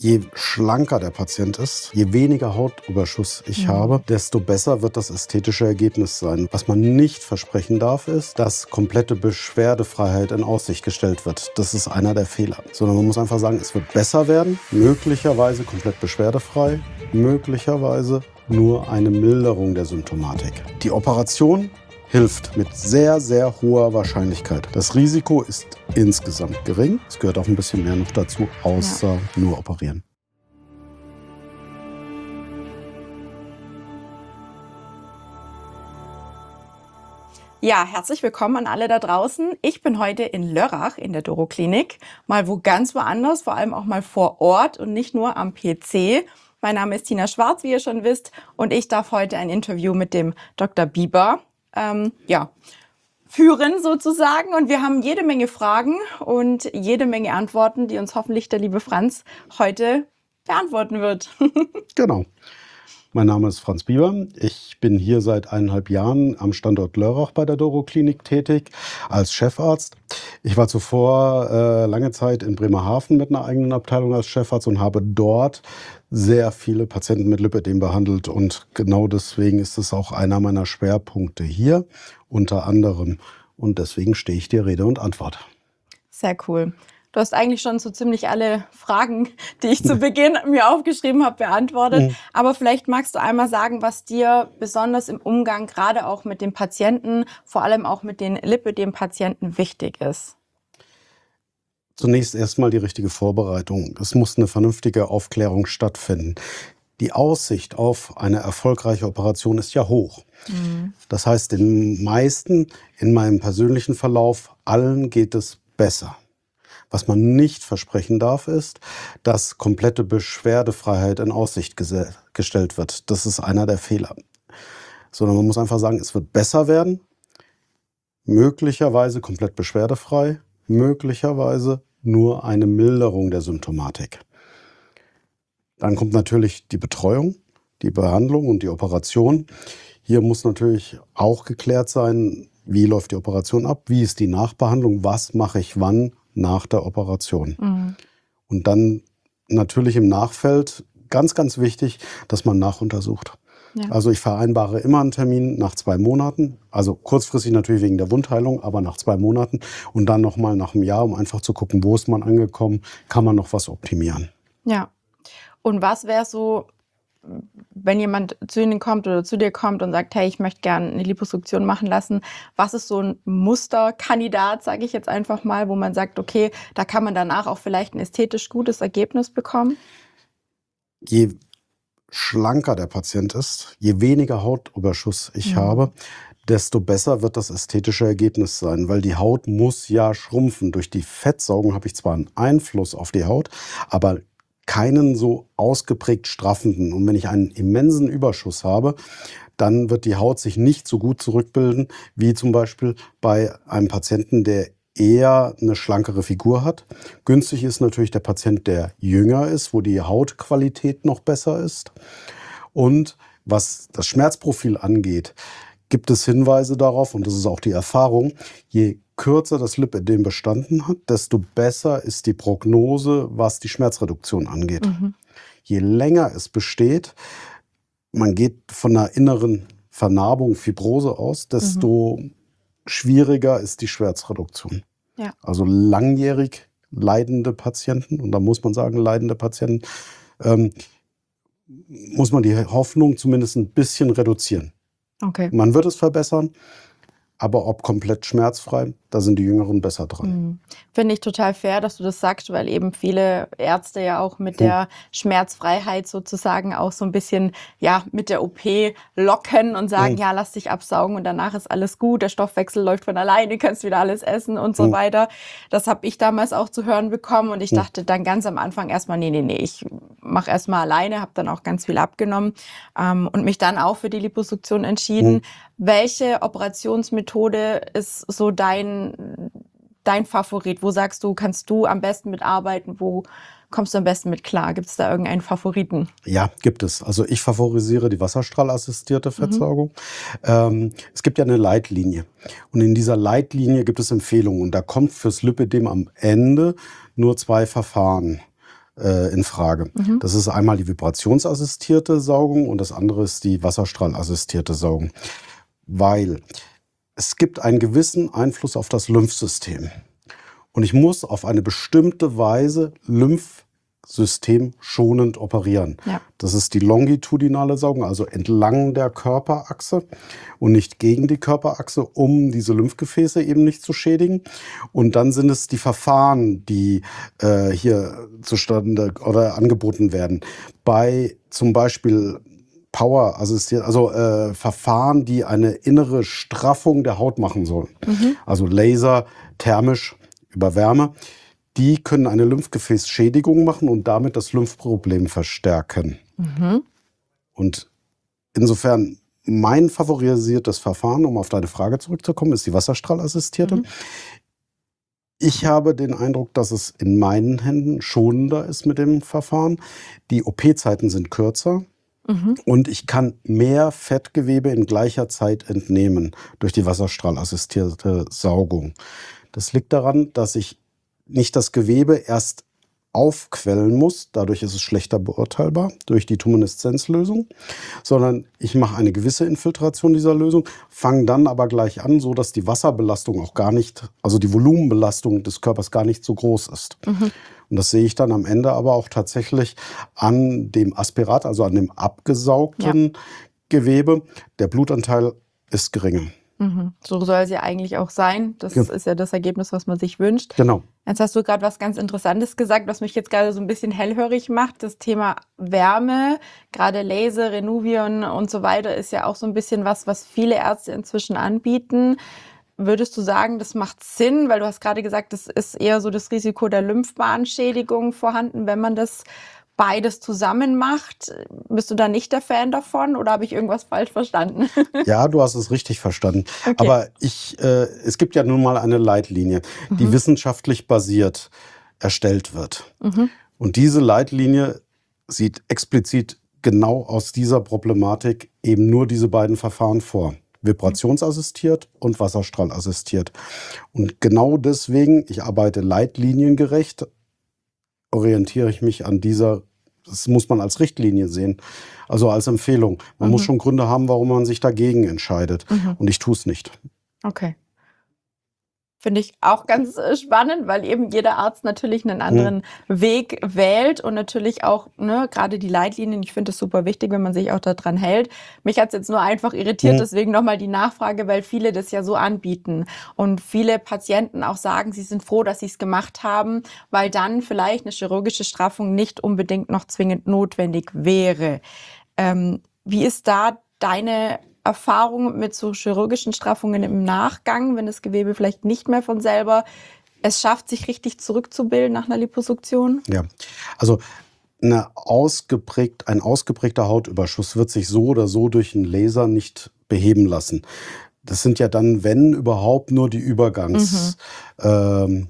Je schlanker der Patient ist, je weniger Hautüberschuss ich habe, desto besser wird das ästhetische Ergebnis sein. Was man nicht versprechen darf, ist, dass komplette Beschwerdefreiheit in Aussicht gestellt wird. Das ist einer der Fehler. Sondern man muss einfach sagen, es wird besser werden, möglicherweise komplett beschwerdefrei, möglicherweise nur eine Milderung der Symptomatik. Die Operation hilft mit sehr, sehr hoher Wahrscheinlichkeit. Das Risiko ist insgesamt gering. Es gehört auch ein bisschen mehr noch dazu, außer nur operieren. Ja, herzlich willkommen an alle da draußen. Ich bin heute in Lörrach in der Doro-Klinik, mal wo ganz woanders, vor allem auch mal vor Ort und nicht nur am PC. Mein Name ist Tina Schwarz, wie ihr schon wisst, und ich darf heute ein Interview mit dem Dr. Bieber führen sozusagen. Und wir haben jede Menge Fragen und jede Menge Antworten, die uns hoffentlich der liebe Franz heute beantworten wird. Genau. Mein Name ist Franz Bieber. Ich bin hier seit 1,5 Jahren am Standort Lörrach bei der Doro-Klinik tätig als Chefarzt. Ich war zuvor lange Zeit in Bremerhaven mit einer eigenen Abteilung als Chefarzt und habe dort sehr viele Patienten mit Lipödem behandelt. Und genau deswegen ist es auch einer meiner Schwerpunkte hier, unter anderem. Und deswegen stehe ich dir Rede und Antwort. Sehr cool. Du hast eigentlich schon so ziemlich alle Fragen, die ich zu Beginn mir aufgeschrieben habe, beantwortet. Aber vielleicht magst du einmal sagen, was dir besonders im Umgang gerade auch mit den Patienten, vor allem auch mit den Lipödem-Patienten wichtig ist. Zunächst erstmal die richtige Vorbereitung. Es muss eine vernünftige Aufklärung stattfinden. Die Aussicht auf eine erfolgreiche Operation ist ja hoch. Das heißt, den meisten in meinem persönlichen Verlauf, allen geht es besser. Was man nicht versprechen darf, ist, dass komplette Beschwerdefreiheit in Aussicht gestellt wird. Das ist einer der Fehler. Sondern man muss einfach sagen, es wird besser werden, möglicherweise komplett beschwerdefrei, möglicherweise nur eine Milderung der Symptomatik. Dann kommt natürlich die Betreuung, die Behandlung und die Operation. Hier muss natürlich auch geklärt sein, wie läuft die Operation ab, wie ist die Nachbehandlung, was mache ich wann nach der Operation. Und dann natürlich im Nachfeld, ganz, ganz wichtig, dass man nachuntersucht. Ja. Also ich vereinbare immer einen Termin nach 2 Monaten, also kurzfristig natürlich wegen der Wundheilung, aber nach 2 Monaten und dann nochmal nach einem Jahr, um einfach zu gucken, wo ist man angekommen, kann man noch was optimieren. Ja, und was wäre so, wenn jemand zu Ihnen kommt oder zu dir kommt und sagt, hey, ich möchte gerne eine Liposuktion machen lassen, was ist so ein Musterkandidat, sage ich jetzt einfach mal, wo man sagt, okay, da kann man danach auch vielleicht ein ästhetisch gutes Ergebnis bekommen? Je schlanker der Patient ist, je weniger Hautüberschuss ich habe, desto besser wird das ästhetische Ergebnis sein, weil die Haut muss ja schrumpfen. Durch die Fettsaugung habe ich zwar einen Einfluss auf die Haut, aber keinen so ausgeprägt straffenden. Und wenn ich einen immensen Überschuss habe, dann wird die Haut sich nicht so gut zurückbilden, wie zum Beispiel bei einem Patienten, der eher eine schlankere Figur hat. Günstig ist natürlich der Patient, der jünger ist, wo die Hautqualität noch besser ist. Und was das Schmerzprofil angeht, gibt es Hinweise darauf, und das ist auch die Erfahrung, je kürzer das Lipödem bestanden hat, desto besser ist die Prognose, was die Schmerzreduktion angeht. Je länger es besteht, man geht von einer inneren Vernarbung, Fibrose aus, desto schwieriger ist die Schmerzreduktion. Ja. Also langjährig leidende Patienten, und da muss man sagen, leidende Patienten, muss man die Hoffnung zumindest ein bisschen reduzieren. Okay. Man wird es verbessern, aber ob komplett schmerzfrei, da sind die Jüngeren besser dran. Finde ich total fair, dass du das sagst, weil eben viele Ärzte ja auch mit der Schmerzfreiheit sozusagen auch so ein bisschen mit der OP locken und sagen, ja, lass dich absaugen und danach ist alles gut, der Stoffwechsel läuft von alleine, kannst wieder alles essen und so weiter. Das habe ich damals auch zu hören bekommen und ich dachte dann ganz am Anfang erstmal, nee, ich mache erstmal alleine, habe dann auch ganz viel abgenommen und mich dann auch für die Liposuktion entschieden. Welche Operationsmethode ist so dein Favorit? Wo sagst du, kannst du am besten mitarbeiten? Wo kommst du am besten mit klar? Gibt es da irgendeinen Favoriten? Ja, gibt es. Also ich favorisiere die wasserstrahlassistierte Fettsaugung. Es gibt ja eine Leitlinie. Und in dieser Leitlinie gibt es Empfehlungen. Und da kommt fürs Lipödem am Ende nur 2 Verfahren in Frage. Mhm. Das ist einmal die vibrationsassistierte Saugung und das andere ist die wasserstrahlassistierte Saugung. Weil es gibt einen gewissen Einfluss auf das Lymphsystem. Und ich muss auf eine bestimmte Weise Lymphsystem schonend operieren. Ja. Das ist die longitudinale Saugung, also entlang der Körperachse und nicht gegen die Körperachse, um diese Lymphgefäße eben nicht zu schädigen. Und dann sind es die Verfahren, die hier zustande oder angeboten werden. Bei zum Beispiel Power assistiert, also Verfahren, die eine innere Straffung der Haut machen sollen. Mhm. Also Laser, thermisch, über Wärme, die können eine Lymphgefäßschädigung machen und damit das Lymphproblem verstärken. Mhm. Und insofern mein favorisiertes Verfahren, um auf deine Frage zurückzukommen, ist die wasserstrahlassistierte. Mhm. Ich habe den Eindruck, dass es in meinen Händen schonender ist mit dem Verfahren. Die OP-Zeiten sind kürzer. Mhm. Und ich kann mehr Fettgewebe in gleicher Zeit entnehmen durch die wasserstrahlassistierte Saugung. Das liegt daran, dass ich nicht das Gewebe erst aufquellen muss, dadurch ist es schlechter beurteilbar durch die Tumescenzlösung, sondern ich mache eine gewisse Infiltration dieser Lösung, fange dann aber gleich an, so dass die Wasserbelastung auch gar nicht, also die Volumenbelastung des Körpers gar nicht so groß ist. Mhm. Und das sehe ich dann am Ende aber auch tatsächlich an dem Aspirat, also an dem abgesaugten Gewebe. Der Blutanteil ist geringer. Mhm. So soll es ja eigentlich auch sein. Das Ja. ist ja das Ergebnis, was man sich wünscht. Genau. Jetzt hast du gerade was ganz Interessantes gesagt, was mich jetzt gerade so ein bisschen hellhörig macht. Das Thema Wärme, gerade Laser, Renuvion und so weiter, ist ja auch so ein bisschen was viele Ärzte inzwischen anbieten. Würdest du sagen, das macht Sinn? Weil du hast gerade gesagt, es ist eher so das Risiko der Lymphbahnschädigung vorhanden, wenn man das beides zusammen macht. Bist du da nicht der Fan davon oder habe ich irgendwas falsch verstanden? Ja, du hast es richtig verstanden. Okay. Aber es gibt ja nun mal eine Leitlinie, die Mhm. wissenschaftlich basiert erstellt wird. Mhm. Und diese Leitlinie sieht explizit genau aus dieser Problematik eben nur diese beiden Verfahren vor. Vibrationsassistiert und wasserstrahlassistiert. Und genau deswegen, ich arbeite leitliniengerecht, orientiere ich mich an dieser, das muss man als Richtlinie sehen, also als Empfehlung. Man muss Mhm. schon Gründe haben, warum man sich dagegen entscheidet. Mhm. Und ich tue es nicht. Okay. Finde ich auch ganz spannend, weil eben jeder Arzt natürlich einen anderen Weg wählt und natürlich auch, ne, gerade die Leitlinien, ich finde es super wichtig, wenn man sich auch daran hält. Mich hat es jetzt nur einfach irritiert, deswegen nochmal die Nachfrage, weil viele das ja so anbieten und viele Patienten auch sagen, sie sind froh, dass sie es gemacht haben, weil dann vielleicht eine chirurgische Straffung nicht unbedingt noch zwingend notwendig wäre. Wie ist da deine Erfahrung mit so chirurgischen Straffungen im Nachgang, wenn das Gewebe vielleicht nicht mehr von selber es schafft, sich richtig zurückzubilden nach einer Liposuktion? Ja, also ein ausgeprägter Hautüberschuss wird sich so oder so durch einen Laser nicht beheben lassen. Das sind ja dann, wenn überhaupt, nur die Übergangsbefunde.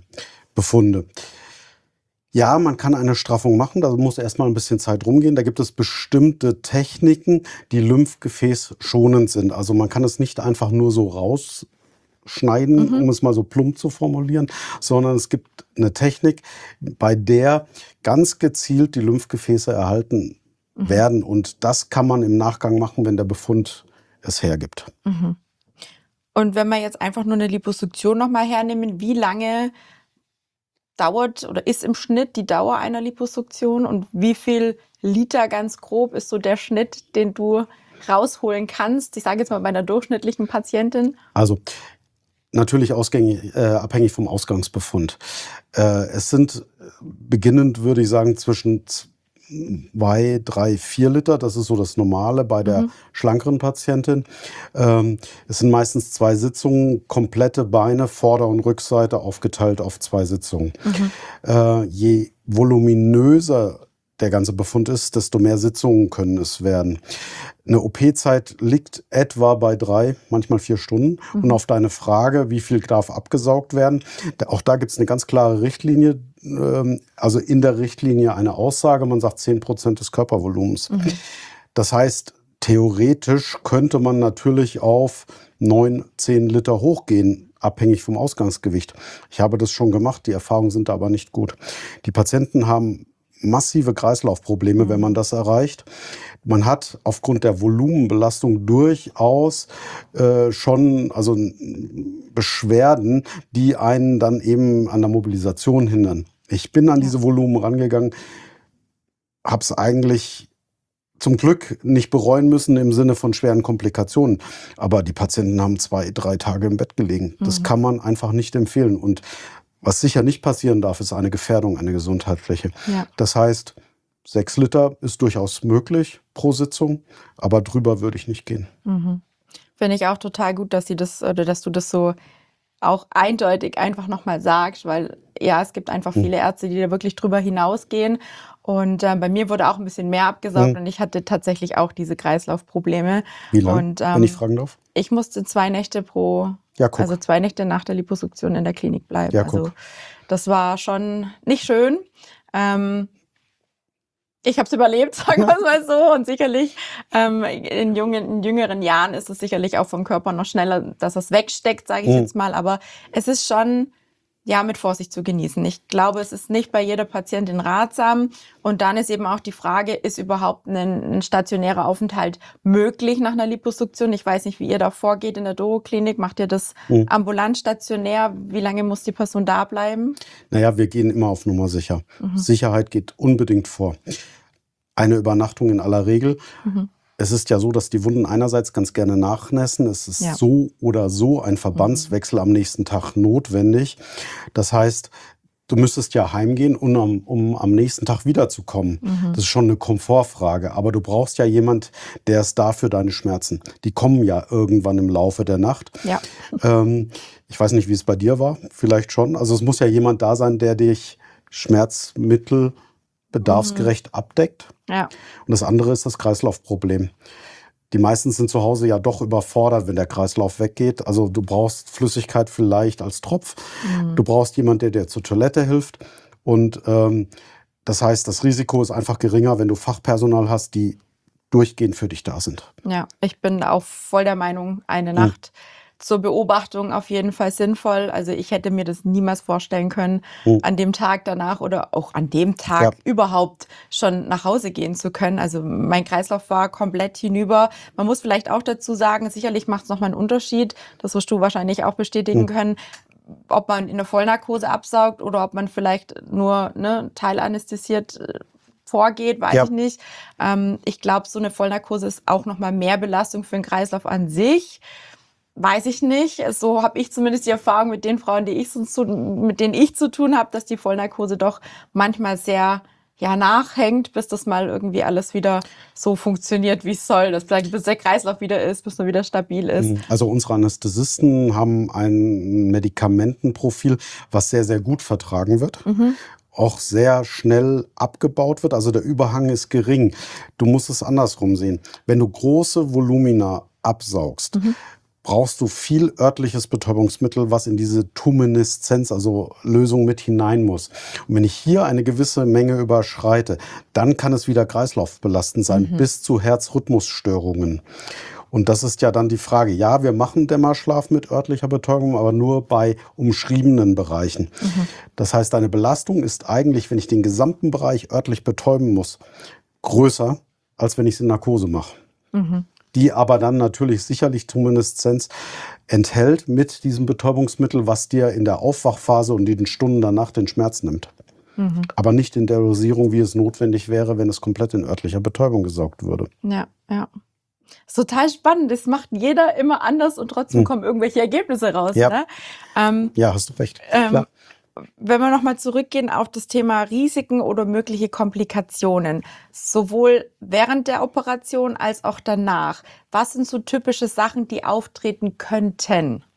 Ja, man kann eine Straffung machen, da muss erstmal ein bisschen Zeit rumgehen. Da gibt es bestimmte Techniken, die lymphgefäßschonend sind. Also man kann es nicht einfach nur so rausschneiden, um es mal so plump zu formulieren, sondern es gibt eine Technik, bei der ganz gezielt die Lymphgefäße erhalten werden. Und das kann man im Nachgang machen, wenn der Befund es hergibt. Mhm. Und wenn wir jetzt einfach nur eine Liposuktion nochmal hernehmen, wie lange dauert oder ist im Schnitt die Dauer einer Liposuktion und wie viel Liter ganz grob ist so der Schnitt, den du rausholen kannst? Ich sage jetzt mal bei einer durchschnittlichen Patientin. Also natürlich abhängig vom Ausgangsbefund. Es sind beginnend, würde ich sagen, zwischen 2, 3, 4 Liter. Das ist so das Normale bei der schlankeren Patientin. Es sind meistens 2 Sitzungen, komplette Beine, Vorder- und Rückseite aufgeteilt auf 2 Sitzungen. Je voluminöser der ganze Befund ist, desto mehr Sitzungen können es werden. Eine OP-Zeit liegt etwa bei 3, manchmal 4 Stunden. Und auf deine Frage, wie viel darf abgesaugt werden, auch da gibt es eine ganz klare Richtlinie, also in der Richtlinie eine Aussage, man sagt 10% des Körpervolumens. Das heißt, theoretisch könnte man natürlich auf 9, 10 Liter hochgehen, abhängig vom Ausgangsgewicht. Ich habe das schon gemacht, die Erfahrungen sind aber nicht gut. Die Patienten haben massive Kreislaufprobleme, wenn man das erreicht. Man hat aufgrund der Volumenbelastung durchaus schon Beschwerden, die einen dann eben an der Mobilisation hindern. Ich bin an diese Volumen rangegangen, habe es eigentlich zum Glück nicht bereuen müssen im Sinne von schweren Komplikationen. Aber die Patienten haben 2, 3 Tage im Bett gelegen. Das kann man einfach nicht empfehlen. Und was sicher nicht passieren darf, ist eine Gefährdung, eine gesundheitliche. Ja. Das heißt, 6 Liter ist durchaus möglich pro Sitzung, aber drüber würde ich nicht gehen. Finde ich auch total gut, dass du das so auch eindeutig einfach nochmal sagst, weil ja, es gibt einfach viele Ärzte, die da wirklich drüber hinausgehen. Und bei mir wurde auch ein bisschen mehr abgesaugt und ich hatte tatsächlich auch diese Kreislaufprobleme. Wie lange, Und wenn ich fragen darf? ich musste 2 Nächte also 2 Nächte nach der Liposuktion in der Klinik bleiben. Ja, Also das war schon nicht schön. Ich habe es überlebt, sagen wir es mal so. Und sicherlich in jüngeren Jahren ist es sicherlich auch vom Körper noch schneller, dass es wegsteckt, sage ich jetzt mal. Aber es ist schon mit Vorsicht zu genießen. Ich glaube, es ist nicht bei jeder Patientin ratsam. Und dann ist eben auch die Frage, ist überhaupt ein stationärer Aufenthalt möglich nach einer Liposuktion? Ich weiß nicht, wie ihr da vorgeht in der Doro-Klinik. Macht ihr das ambulant, stationär? Wie lange muss die Person da bleiben? Naja, wir gehen immer auf Nummer sicher. Sicherheit geht unbedingt vor. Eine Übernachtung in aller Regel. Es ist ja so, dass die Wunden einerseits ganz gerne nachnässen. Es ist so oder so ein Verbandswechsel am nächsten Tag notwendig. Das heißt, du müsstest ja heimgehen, um am nächsten Tag wiederzukommen. Das ist schon eine Komfortfrage. Aber du brauchst ja jemand, der ist da für deine Schmerzen. Die kommen ja irgendwann im Laufe der Nacht. Ja. Ich weiß nicht, wie es bei dir war. Vielleicht schon. Also es muss ja jemand da sein, der dich Schmerzmittel bedarfsgerecht abdeckt. Ja. Und das andere ist das Kreislaufproblem. Die meisten sind zu Hause ja doch überfordert, wenn der Kreislauf weggeht. Also du brauchst Flüssigkeit vielleicht als Tropf. Du brauchst jemanden, der dir zur Toilette hilft. Und das heißt, das Risiko ist einfach geringer, wenn du Fachpersonal hast, die durchgehend für dich da sind. Ja, ich bin auch voll der Meinung, eine Nacht zur Beobachtung auf jeden Fall sinnvoll. Also ich hätte mir das niemals vorstellen können, an dem Tag danach oder auch an dem Tag überhaupt schon nach Hause gehen zu können. Also mein Kreislauf war komplett hinüber. Man muss vielleicht auch dazu sagen, sicherlich macht es nochmal einen Unterschied, das wirst du wahrscheinlich auch bestätigen können, ob man in der Vollnarkose absaugt oder ob man vielleicht nur teilanästhesiert vorgeht, weiß ich nicht. Ich glaube, so eine Vollnarkose ist auch nochmal mehr Belastung für den Kreislauf an sich. Weiß ich nicht. So habe ich zumindest die Erfahrung mit den Frauen, mit denen ich zu tun habe, dass die Vollnarkose doch manchmal sehr nachhängt, bis das mal irgendwie alles wieder so funktioniert, wie es soll. Bis der Kreislauf wieder ist, bis er wieder stabil ist. Also unsere Anästhesisten haben ein Medikamentenprofil, was sehr, sehr gut vertragen wird. Auch sehr schnell abgebaut wird. Also der Überhang ist gering. Du musst es andersrum sehen. Wenn du große Volumina absaugst, brauchst du viel örtliches Betäubungsmittel, was in diese Tumineszenz, also Lösung mit hinein muss. Und wenn ich hier eine gewisse Menge überschreite, dann kann es wieder kreislaufbelastend sein, bis zu Herzrhythmusstörungen. Und das ist ja dann die Frage. Ja, wir machen Dämmerschlaf mit örtlicher Betäubung, aber nur bei umschriebenen Bereichen. Das heißt, deine Belastung ist eigentlich, wenn ich den gesamten Bereich örtlich betäuben muss, größer, als wenn ich es in Narkose mache. Die aber dann natürlich sicherlich Tumineszenz enthält mit diesem Betäubungsmittel, was dir in der Aufwachphase und in den Stunden danach den Schmerz nimmt. Aber nicht in der Dosierung, wie es notwendig wäre, wenn es komplett in örtlicher Betäubung gesaugt würde. Ja. Ist total spannend. Das macht jeder immer anders und trotzdem kommen irgendwelche Ergebnisse raus. Ja, ne? Ja, hast du recht. Klar. Wenn wir nochmal zurückgehen auf das Thema Risiken oder mögliche Komplikationen, sowohl während der Operation als auch danach. Was sind so typische Sachen, die auftreten könnten?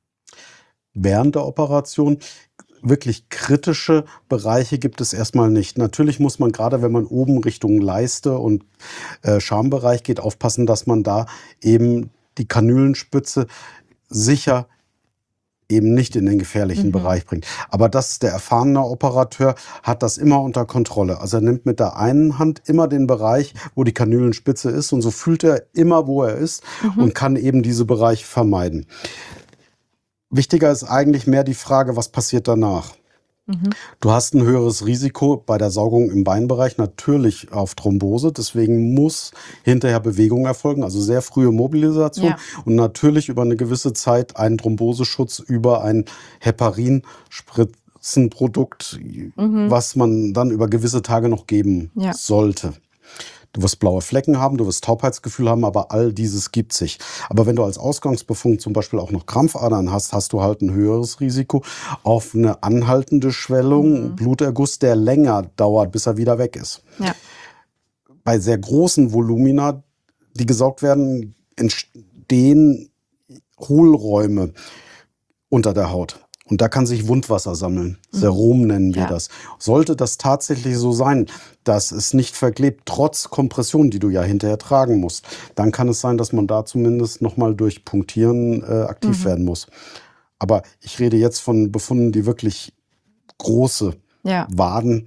Während der Operation wirklich kritische Bereiche gibt es erstmal nicht. Natürlich muss man, gerade wenn man oben Richtung Leiste und Schambereich geht, aufpassen, dass man da eben die Kanülenspitze sicher eben nicht in den gefährlichen Bereich bringt. Aber der erfahrene Operateur hat das immer unter Kontrolle. Also er nimmt mit der einen Hand immer den Bereich, wo die Kanülenspitze ist, und so fühlt er immer, wo er ist und kann eben diese Bereiche vermeiden. Wichtiger ist eigentlich mehr die Frage, was passiert danach? Mhm. Du hast ein höheres Risiko bei der Saugung im Beinbereich natürlich auf Thrombose. Deswegen muss hinterher Bewegung erfolgen, also sehr frühe Mobilisation Ja. und natürlich über eine gewisse Zeit einen Thromboseschutz über ein Heparin-Spritzenprodukt, Mhm. was man dann über gewisse Tage noch geben Ja. sollte. Du wirst blaue Flecken haben, du wirst Taubheitsgefühl haben, aber all dieses gibt sich. Aber wenn du als Ausgangsbefund zum Beispiel auch noch Krampfadern hast, hast du halt ein höheres Risiko auf eine anhaltende Schwellung, Bluterguss, der länger dauert, bis er wieder weg ist. Ja. Bei sehr großen Volumina, die gesaugt werden, entstehen Hohlräume unter der Haut. Und da kann sich Wundwasser sammeln. Serum nennen wir Ja. das. Sollte das tatsächlich so sein, dass es nicht verklebt, trotz Kompression, die du ja hinterher tragen musst, dann kann es sein, dass man da zumindest nochmal durch Punktieren aktiv werden muss. Aber ich rede jetzt von Befunden, die wirklich große Ja. Waden,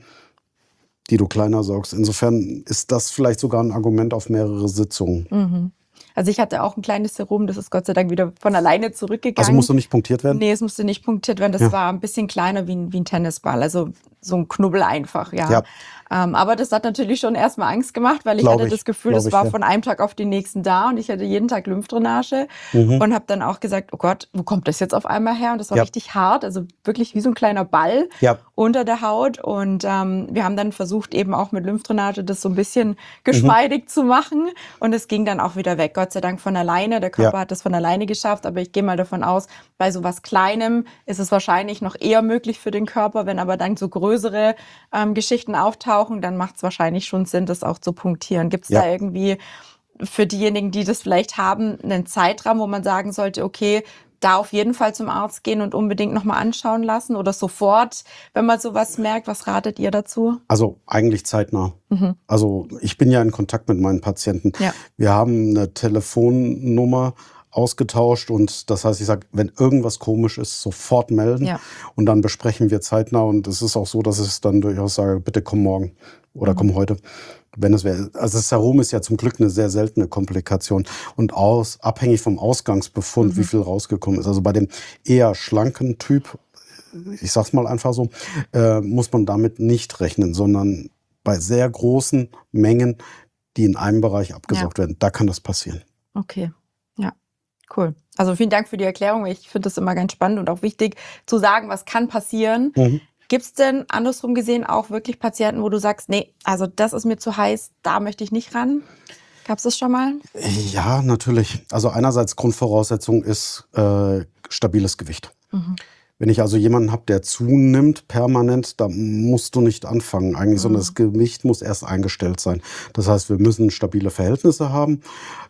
die du kleiner saugst. Insofern ist das vielleicht sogar ein Argument auf mehrere Sitzungen. Mhm. Also ich hatte auch ein kleines Serum, das ist Gott sei Dank wieder von alleine zurückgegangen. Also musst du nicht punktiert werden? Nee, es musste nicht punktiert werden. Das Ja. war ein bisschen kleiner wie ein Tennisball, also so ein Knubbel einfach, ja. Ja. Aber das hat natürlich schon erstmal Angst gemacht, weil ich hatte das Gefühl, das war von einem Tag auf den nächsten da und ich hatte jeden Tag Lymphdrainage und habe dann auch gesagt, oh Gott, wo kommt das jetzt auf einmal her? Und das war richtig hart, also wirklich wie so ein kleiner Ball unter der Haut. Und wir haben dann versucht, eben auch mit Lymphdrainage das so ein bisschen geschmeidig zu machen. Und es ging dann auch wieder weg, Gott sei Dank von alleine. Der Körper hat das von alleine geschafft, aber ich gehe mal davon aus, bei so was Kleinem ist es wahrscheinlich noch eher möglich für den Körper. Wenn aber dann so größere Geschichten auftauchen, dann macht es wahrscheinlich schon Sinn, das auch zu punktieren. Gibt es da irgendwie für diejenigen, die das vielleicht haben, einen Zeitraum, wo man sagen sollte, okay, da auf jeden Fall zum Arzt gehen und unbedingt nochmal anschauen lassen oder sofort, wenn man sowas merkt? Was ratet ihr dazu? Also eigentlich zeitnah. Also ich bin ja in Kontakt mit meinen Patienten. Ja. Wir haben eine Telefonnummer ausgetauscht und das heißt, ich sage, wenn irgendwas komisch ist, sofort melden Ja. und dann besprechen wir zeitnah und es ist auch so, dass ich dann durchaus sage, bitte komm morgen oder komm heute, wenn es wäre. Also das Serum ist ja zum Glück eine sehr seltene Komplikation und abhängig vom Ausgangsbefund, wie viel rausgekommen ist. Also bei dem eher schlanken Typ, ich sag's mal einfach so, muss man damit nicht rechnen, sondern bei sehr großen Mengen, die in einem Bereich abgesaugt werden, da kann das passieren. Okay, ja, cool. Also vielen Dank für die Erklärung. Ich finde das immer ganz spannend und auch wichtig zu sagen, was kann passieren. Gibt es denn andersrum gesehen auch wirklich Patienten, wo du sagst, nee, also das ist mir zu heiß, da möchte ich nicht ran? Gab es das schon mal? Ja, natürlich. Also einerseits Grundvoraussetzung ist stabiles Gewicht. Wenn ich also jemanden habe, der zunimmt permanent, da musst du nicht anfangen eigentlich, sondern das Gewicht muss erst eingestellt sein. Das heißt, wir müssen stabile Verhältnisse haben.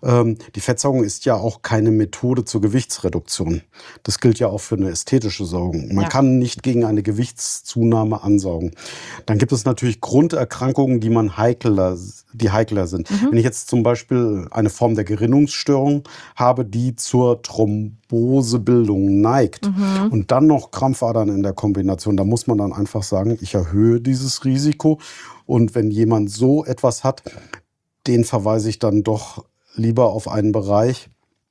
Die Fettsaugung ist ja auch keine Methode zur Gewichtsreduktion. Das gilt ja auch für eine ästhetische Saugung. Man kann nicht gegen eine Gewichtszunahme ansaugen. Dann gibt es natürlich Grunderkrankungen, die heikler sind. Wenn ich jetzt zum Beispiel eine Form der Gerinnungsstörung habe, die zur Thrombosebildung neigt und dann noch Krampfadern in der Kombination, da muss man dann einfach sagen, ich erhöhe dieses Risiko. Und wenn jemand so etwas hat, den verweise ich dann doch lieber auf einen Bereich,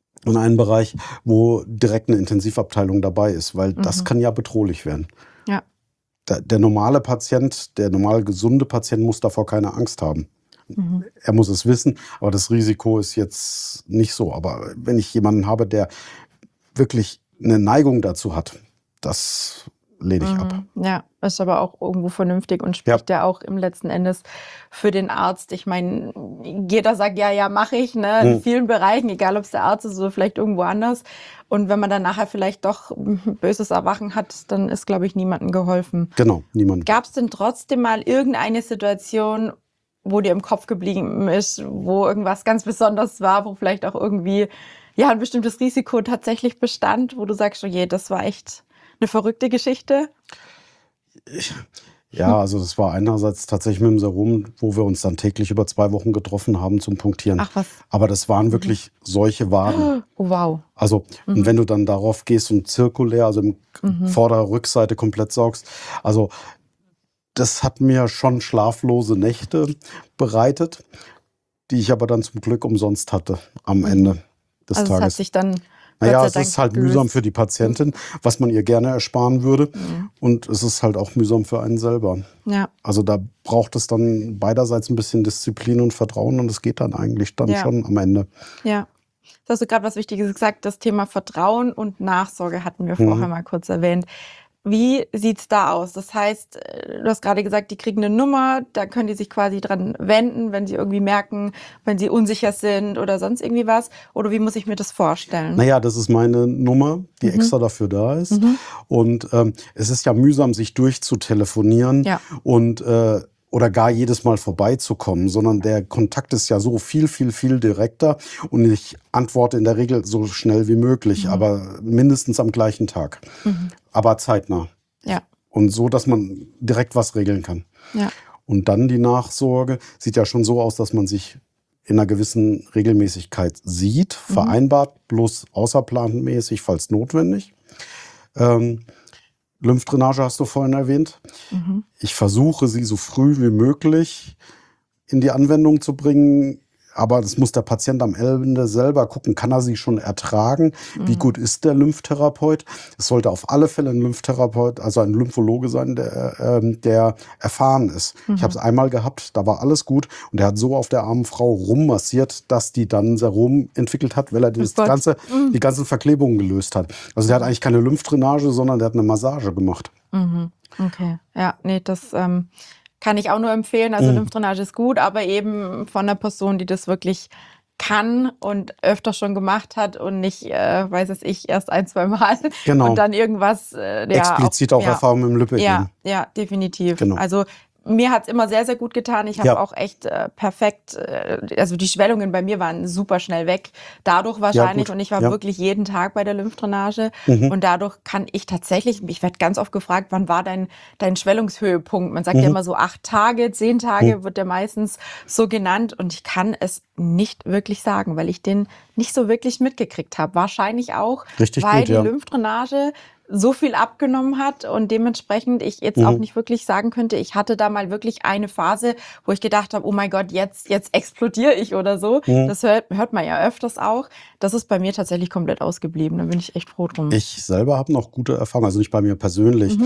wo direkt eine Intensivabteilung dabei ist, weil das kann ja bedrohlich werden. Ja. Der normale Patient, der normal gesunde Patient muss davor keine Angst haben. Er muss es wissen, aber das Risiko ist jetzt nicht so. Aber wenn ich jemanden habe, der wirklich eine Neigung dazu hat, das lehne ich ab. Ja, ist aber auch irgendwo vernünftig und spricht ja auch im letzten Endes für den Arzt. Ich meine, jeder sagt, ja, mache ich, ne, in vielen Bereichen, egal ob es der Arzt ist oder vielleicht irgendwo anders. Und wenn man dann nachher vielleicht doch ein böses Erwachen hat, dann ist, glaube ich, niemandem geholfen. Genau, niemandem. Gab es denn trotzdem mal irgendeine Situation, wo dir im Kopf geblieben ist, wo irgendwas ganz Besonderes war, wo vielleicht auch irgendwie ein bestimmtes Risiko tatsächlich bestand, wo du sagst, oh je, das war echt eine verrückte Geschichte? Ja, also das war einerseits tatsächlich mit dem Serum, wo wir uns dann täglich über 2 Wochen getroffen haben zum Punktieren. Ach was. Aber das waren wirklich solche Waden. Oh wow. Also, und wenn du dann darauf gehst und zirkulär, also im Vorder-Rückseite komplett saugst, also das hat mir schon schlaflose Nächte bereitet, die ich aber dann zum Glück umsonst hatte am Ende des Also es hat Tages. sich dann Gott Naja, sei es ist Dank halt mühsam gelöst. für die Patientin, was man ihr gerne ersparen würde. Mhm. Und es ist halt auch mühsam für einen selber. Ja, Also da braucht es dann beiderseits ein bisschen Disziplin und Vertrauen und es geht dann eigentlich dann ja, schon am Ende. ja. Jetzt hast du gerade was Wichtiges gesagt, das Thema Vertrauen und Nachsorge hatten wir vorher Mhm. mal kurz erwähnt. Wie sieht's da aus? Das heißt, du hast gerade gesagt, die kriegen eine Nummer, da können die sich quasi dran wenden, wenn sie irgendwie merken, wenn sie unsicher sind oder sonst irgendwie was. Oder wie muss ich mir das vorstellen? Naja, das ist meine Nummer, die Mhm. extra dafür da ist. Mhm. Und es ist ja mühsam, sich durchzutelefonieren Ja. und oder gar jedes Mal vorbeizukommen, sondern der Kontakt ist ja so viel direkter und ich antworte in der Regel so schnell wie möglich, Mhm. aber mindestens am gleichen Tag, Mhm. aber zeitnah. Ja. Und so, dass man direkt was regeln kann. Ja. Und dann die Nachsorge sieht ja schon so aus, dass man sich in einer gewissen Regelmäßigkeit sieht, vereinbart, plus außerplanmäßig, falls notwendig. Lymphdrainage hast du vorhin erwähnt. Mhm. Ich versuche, sie so früh wie möglich in die Anwendung zu bringen. Aber das muss der Patient am Ende selber gucken. Kann er sie schon ertragen? Wie gut ist der Lymphtherapeut? Es sollte auf alle Fälle ein Lymphtherapeut, also ein Lymphologe sein, der erfahren ist. Ich habe es einmal gehabt, da war alles gut. Und der hat so auf der armen Frau rummassiert, dass die dann ein Serum entwickelt hat, weil er die ganzen Verklebungen gelöst hat. Also der hat eigentlich keine Lymphdrainage, sondern der hat eine Massage gemacht. Mhm. Okay. Ja, nee, das kann ich auch nur empfehlen. Also Lymphdrainage ist gut, aber eben von einer Person, die das wirklich kann und öfter schon gemacht hat und nicht, weiß es ich, erst 1, 2 Mal Genau. und dann irgendwas, Explizit auch Erfahrung mit dem Lipödem. Ja, definitiv. Genau. Also mir hat's immer sehr, sehr gut getan. Ich habe Ja. auch echt perfekt, also die Schwellungen bei mir waren super schnell weg. Dadurch wahrscheinlich. gut. Und ich war Ja. wirklich jeden Tag bei der Lymphdrainage. Mhm. Und dadurch kann ich tatsächlich, ich werde ganz oft gefragt, wann war dein Schwellungshöhepunkt? Man sagt ja immer so 8 Tage, 10 Tage wird der meistens so genannt. Und ich kann es nicht wirklich sagen, weil ich den nicht so wirklich mitgekriegt habe. Wahrscheinlich auch, Richtig weil gut, die ja. Lymphdrainage so viel abgenommen hat und dementsprechend ich jetzt auch nicht wirklich sagen könnte, ich hatte da mal wirklich eine Phase, wo ich gedacht habe, oh mein Gott, jetzt explodiere ich oder so. Das hört man ja öfters auch. Das ist bei mir tatsächlich komplett ausgeblieben. Da bin ich echt froh drum. Ich selber habe noch gute Erfahrungen, also nicht bei mir persönlich,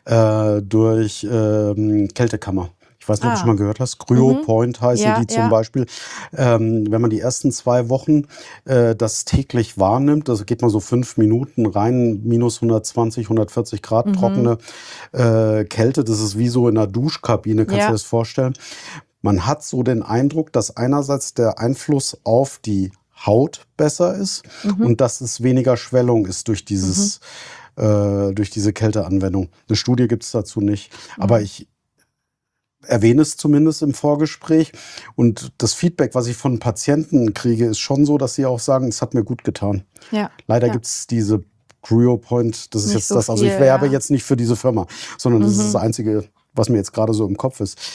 durch Kältekammer. Ich weiß nicht, ob du schon mal gehört hast. Cryopoint heißen Ja, die zum ja. Beispiel. Wenn man die ersten 2 Wochen das täglich wahrnimmt, also geht man so 5 Minuten rein, minus 120, 140 Grad trockene Kälte. Das ist wie so in einer Duschkabine, kannst du Ja. dir das vorstellen? Man hat so den Eindruck, dass einerseits der Einfluss auf die Haut besser ist und dass es weniger Schwellung ist durch dieses durch diese Kälteanwendung. Eine Studie gibt es dazu nicht. Aber ich erwähne es zumindest im Vorgespräch. Und das Feedback, was ich von Patienten kriege, ist schon so, dass sie auch sagen, es hat mir gut getan. Ja. Leider Ja. gibt es diese Cryopoint, das ist Nicht jetzt so das, also ich viel, werbe ja. jetzt nicht für diese Firma, sondern das ist das Einzige, was mir jetzt gerade so im Kopf ist.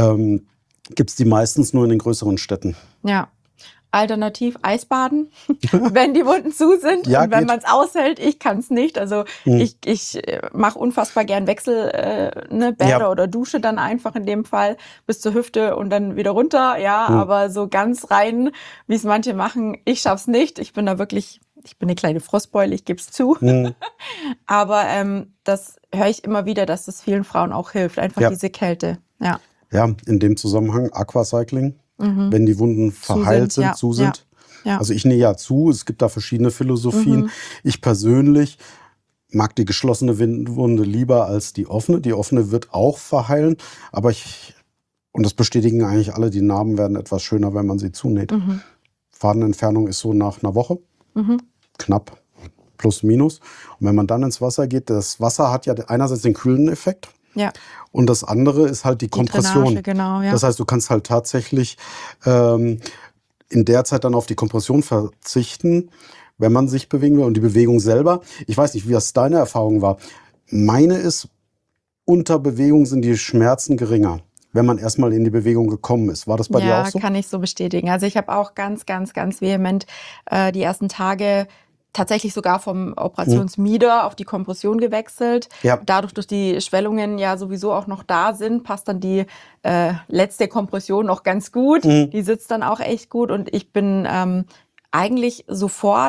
Gibt es die meistens nur in den größeren Städten. Ja. Alternativ Eisbaden, wenn die Wunden zu sind Ja, und wenn geht. man es aushält. Ich kann es nicht. Also ich mache unfassbar gern Bäder Ja. oder Dusche dann einfach in dem Fall bis zur Hüfte und dann wieder runter. Ja, aber so ganz rein, wie es manche machen, ich schaff's nicht. Ich bin eine kleine Frostbeule, ich gebe es zu. Aber das höre ich immer wieder, dass das vielen Frauen auch hilft. Einfach Ja. diese Kälte. Ja. Ja, in dem Zusammenhang Aquacycling, wenn die Wunden verheilt sind, zu sind. Ja. Also ich nähe ja zu, es gibt da verschiedene Philosophien. Ich persönlich mag die geschlossene Wunde lieber als die offene. Die offene wird auch verheilen, aber und das bestätigen eigentlich alle, die Narben werden etwas schöner, wenn man sie zunäht. Fadenentfernung ist so nach einer Woche, knapp, plus minus. Und wenn man dann ins Wasser geht, das Wasser hat ja einerseits den kühlenden Effekt. Ja. Und das andere ist halt die Kompression. Drainage, genau, ja. Das heißt, du kannst halt tatsächlich in der Zeit dann auf die Kompression verzichten, wenn man sich bewegen will. Und die Bewegung selber, ich weiß nicht, wie das deine Erfahrung war. Meine ist, unter Bewegung sind die Schmerzen geringer, wenn man erstmal in die Bewegung gekommen ist. War das bei dir auch so? Ja, kann ich so bestätigen. Also ich habe auch ganz, ganz, ganz vehement die ersten Tage tatsächlich sogar vom Operationsmieder auf die Kompression gewechselt. Ja. Dadurch, dass die Schwellungen ja sowieso auch noch da sind, passt dann die letzte Kompression noch ganz gut. Die sitzt dann auch echt gut und ich bin eigentlich sofort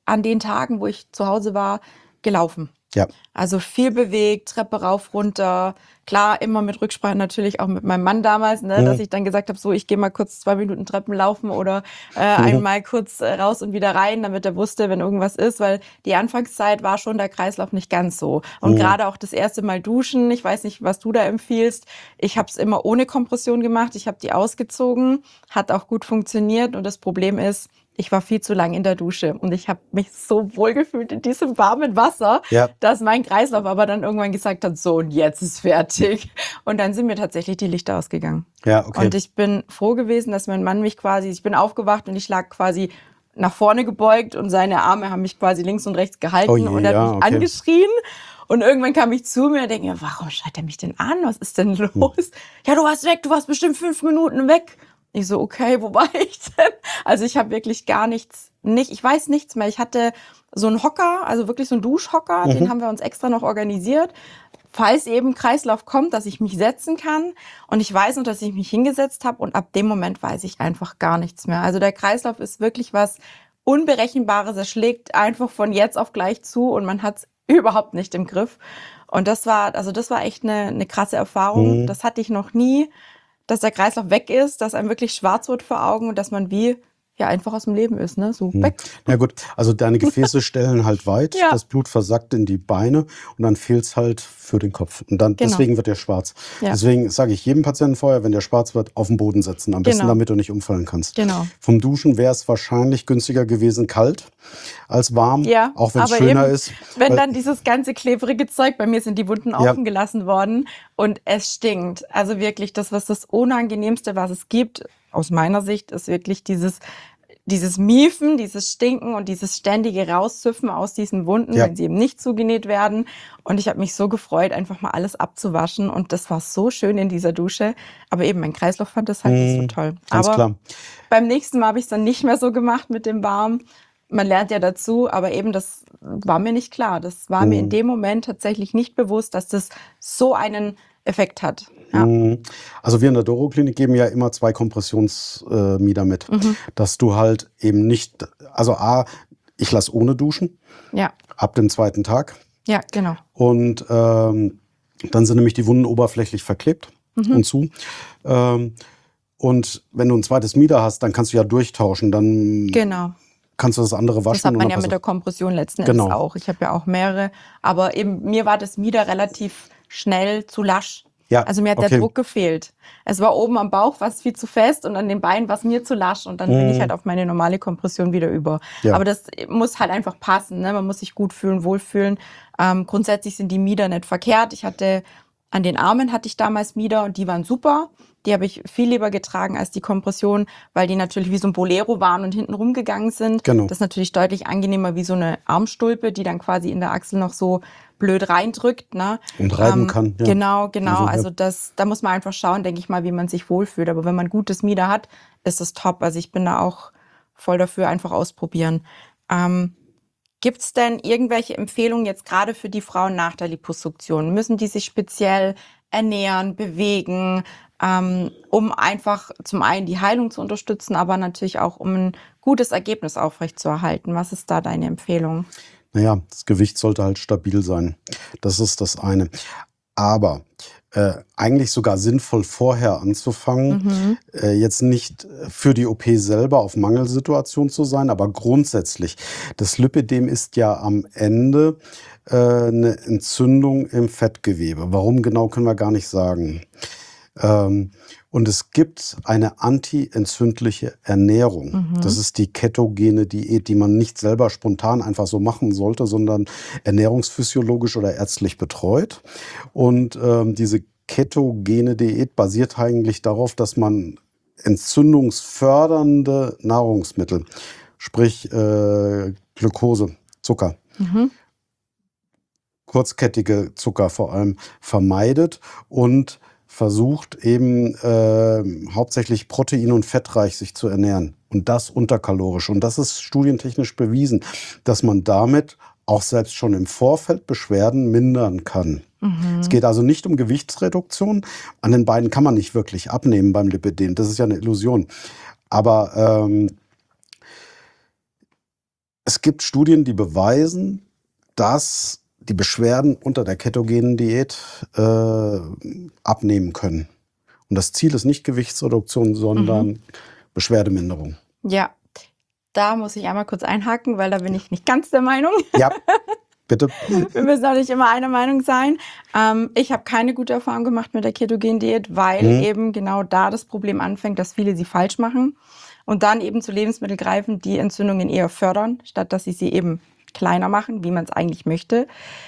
an den Tagen, wo ich zu Hause war, gelaufen. Ja. Also viel bewegt, Treppe rauf, runter. Klar, immer mit Rücksprache natürlich auch mit meinem Mann damals, ne, dass ich dann gesagt habe, so, ich gehe mal kurz 2 Minuten Treppen laufen oder einmal kurz raus und wieder rein, damit er wusste, wenn irgendwas ist, weil die Anfangszeit war schon der Kreislauf nicht ganz so. Und gerade auch das erste Mal duschen, ich weiß nicht, was du da empfiehlst. Ich habe es immer ohne Kompression gemacht, ich habe die ausgezogen, hat auch gut funktioniert und das Problem ist, ich war viel zu lang in der Dusche und ich habe mich so wohl gefühlt in diesem warmen Wasser, Ja. dass mein Kreislauf aber dann irgendwann gesagt hat, so und jetzt ist fertig. Und dann sind mir tatsächlich die Lichter ausgegangen. Ja, okay. Und ich bin froh gewesen, dass mein Mann mich quasi, ich bin aufgewacht und ich lag quasi nach vorne gebeugt und seine Arme haben mich quasi links und rechts gehalten Oh je, und er ja, hat mich okay. angeschrien. Und irgendwann kam ich zu mir und denke mir, warum schreit er mich denn an? Was ist denn los? Ja, du warst weg, du warst bestimmt 5 Minuten weg. Ich so, okay, wo war ich denn? Also ich habe wirklich gar nichts, ich weiß nichts mehr. Ich hatte so einen Hocker, also wirklich so einen Duschhocker, den haben wir uns extra noch organisiert, falls eben Kreislauf kommt, dass ich mich setzen kann. Und ich weiß noch, dass ich mich hingesetzt habe und ab dem Moment weiß ich einfach gar nichts mehr. Also der Kreislauf ist wirklich was Unberechenbares. Er schlägt einfach von jetzt auf gleich zu und man hat es überhaupt nicht im Griff. Und das war echt eine krasse Erfahrung. Das hatte ich noch nie, dass der Kreislauf weg ist, dass einem wirklich schwarz wird vor Augen und dass man wie ja einfach aus dem Leben ist, ne? So weg. Ja gut, also deine Gefäße stellen halt weit, Ja. das Blut versackt in die Beine und dann fehlt's halt für den Kopf. Und dann Genau. deswegen wird der schwarz. Ja. Deswegen sage ich jedem Patienten vorher, wenn der schwarz wird, auf den Boden setzen. Am besten, Genau. damit du nicht umfallen kannst. Genau. Vom Duschen wäre es wahrscheinlich günstiger gewesen, kalt als warm, Ja, auch wenn es aber schöner eben, ist. wenn weil- dann dieses ganze klebrige Zeug, bei mir sind die Wunden Ja. offen gelassen worden und es stinkt. Also wirklich, das Unangenehmste, was es gibt, aus meiner Sicht, ist wirklich dieses Miefen, dieses Stinken und dieses ständige Rauszüpfen aus diesen Wunden, Ja. wenn sie eben nicht zugenäht werden. Und ich habe mich so gefreut, einfach mal alles abzuwaschen. Und das war so schön in dieser Dusche. Aber eben, mein Kreislauf fand das halt nicht so toll. Ganz Aber klar. beim nächsten Mal habe ich es dann nicht mehr so gemacht mit dem Warm. Man lernt ja dazu, aber eben das war mir nicht klar. Das war mir in dem Moment tatsächlich nicht bewusst, dass das so einen Effekt hat. Ja. Also wir in der Doro-Klinik geben ja immer 2 Kompressionsmieder mit, dass du halt eben nicht, also ich lasse ohne duschen Ja, ab dem 2. Tag ja, genau. und dann sind nämlich die Wunden oberflächlich verklebt und zu. Und wenn du ein zweites Mieder hast, dann kannst du ja durchtauschen, dann Genau. kannst du das andere waschen. Das hat und man dann ja passt mit der es. Kompression letzten Endes Genau. auch. Ich habe ja auch mehrere. Aber eben, mir war das Mieder relativ schnell zu lasch. Ja, Also mir hat der okay. Druck gefehlt. Es war oben am Bauch was viel zu fest und an den Beinen war es mir zu lasch. Und dann bin ich halt auf meine normale Kompression wieder über. Ja. Aber das muss halt einfach passen. Ne? Man muss sich gut fühlen, wohlfühlen. Grundsätzlich sind die Mieder nicht verkehrt. An den Armen hatte ich damals Mieder und die waren super. Die habe ich viel lieber getragen als die Kompression, weil die natürlich wie so ein Bolero waren und hinten rumgegangen sind. Genau. Das ist natürlich deutlich angenehmer wie so eine Armstulpe, die dann quasi in der Achsel noch so blöd reindrückt. Ne? Und reiben kann. Ja. Genau. Also, ja. Also da muss man einfach schauen, denke ich mal, wie man sich wohlfühlt. Aber wenn man gutes Mieder hat, ist es top. Also ich bin da auch voll dafür, einfach ausprobieren. Gibt es denn irgendwelche Empfehlungen jetzt gerade für die Frauen nach der Liposuktion? Müssen die sich speziell ernähren, bewegen, um einfach zum einen die Heilung zu unterstützen, aber natürlich auch um ein gutes Ergebnis aufrechtzuerhalten? Was ist da deine Empfehlung? Naja, das Gewicht sollte halt stabil sein. Das ist das eine. Aber eigentlich sogar sinnvoll vorher anzufangen, jetzt nicht für die OP selber auf Mangelsituation zu sein, aber grundsätzlich. Das Lipödem ist ja am Ende eine Entzündung im Fettgewebe. Warum genau, können wir gar nicht sagen. Und es gibt eine antientzündliche Ernährung. Das ist die ketogene Diät, die man nicht selber spontan einfach so machen sollte, sondern ernährungsphysiologisch oder ärztlich betreut. Und diese ketogene Diät basiert eigentlich darauf, dass man entzündungsfördernde Nahrungsmittel, sprich Glucose, Zucker, kurzkettige Zucker vor allem, vermeidet und versucht eben hauptsächlich protein- und fettreich sich zu ernähren. Und das unterkalorisch. Und das ist studientechnisch bewiesen, dass man damit auch selbst schon im Vorfeld Beschwerden mindern kann. Es geht also nicht um Gewichtsreduktion. An den Beinen kann man nicht wirklich abnehmen beim Lipödem. Das ist ja eine Illusion. Aber Es gibt Studien, die beweisen, dass die Beschwerden unter der ketogenen Diät abnehmen können. Und das Ziel ist nicht Gewichtsreduktion, sondern Beschwerdeminderung. Ja, da muss ich einmal kurz einhaken, weil da bin ich nicht ganz der Meinung. Ja, bitte. Wir müssen auch nicht immer einer Meinung sein. Ich habe keine gute Erfahrung gemacht mit der Ketogenen-Diät, weil eben genau da das Problem anfängt, dass viele sie falsch machen und dann eben zu Lebensmitteln greifen, die Entzündungen eher fördern, statt dass sie eben kleiner machen, wie man es eigentlich möchte.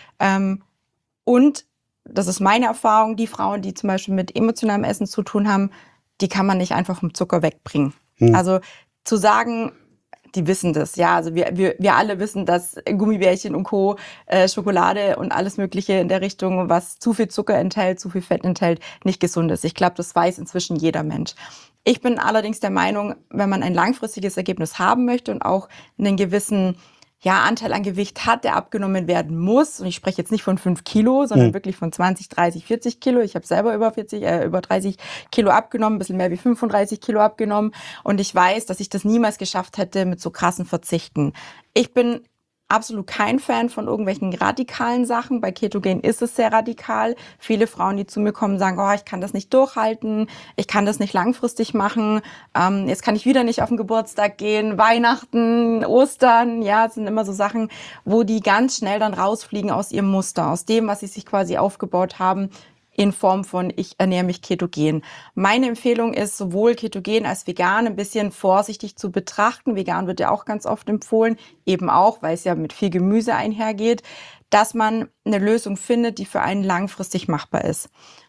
Und das ist meine Erfahrung, die Frauen, die zum Beispiel mit emotionalem Essen zu tun haben, die kann man nicht einfach vom Zucker wegbringen. Also zu sagen, die wissen das, ja, also wir alle wissen, dass Gummibärchen und Co., Schokolade und alles Mögliche in der Richtung, was zu viel Zucker enthält, zu viel Fett enthält, nicht gesund ist. Ich glaube, das weiß inzwischen jeder Mensch. Ich bin allerdings der Meinung, wenn man ein langfristiges Ergebnis haben möchte und auch einen gewissen Anteil an Gewicht hat, der abgenommen werden muss. Und ich spreche jetzt nicht von 5 Kilo, sondern wirklich von 20, 30, 40 Kilo. Ich habe selber über 30 Kilo abgenommen, ein bisschen mehr wie 35 Kilo abgenommen. Und ich weiß, dass ich das niemals geschafft hätte mit so krassen Verzichten. Ich bin absolut kein Fan von irgendwelchen radikalen Sachen. Bei Ketogen ist es sehr radikal. Viele Frauen, die zu mir kommen, sagen, oh, ich kann das nicht durchhalten, ich kann das nicht langfristig machen, jetzt kann ich wieder nicht auf den Geburtstag gehen, Weihnachten, Ostern, ja, das sind immer so Sachen, wo die ganz schnell dann rausfliegen aus ihrem Muster, aus dem, was sie sich quasi aufgebaut haben, in Form von, ich ernähre mich ketogen. Meine Empfehlung ist, sowohl ketogen als vegan ein bisschen vorsichtig zu betrachten. Vegan wird ja auch ganz oft empfohlen, eben auch, weil es ja mit viel Gemüse einhergeht, dass man eine Lösung findet, die für einen langfristig machbar ist.